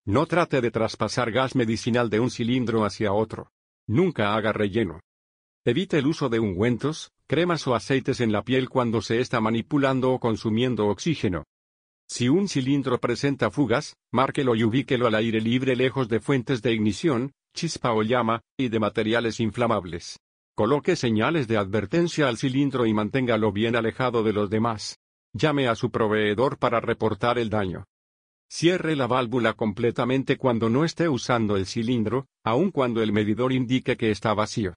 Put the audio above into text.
No trate de traspasar gas medicinal de un cilindro hacia otro. Nunca haga relleno. Evite el uso de ungüentos, cremas o aceites en la piel cuando se está manipulando o consumiendo oxígeno. Si un cilindro presenta fugas, márquelo y ubíquelo al aire libre lejos de fuentes de ignición, chispa o llama, y de materiales inflamables. Coloque señales de advertencia al cilindro y manténgalo bien alejado de los demás. Llame a su proveedor para reportar el daño. Cierre la válvula completamente cuando no esté usando el cilindro, aun cuando el medidor indique que está vacío.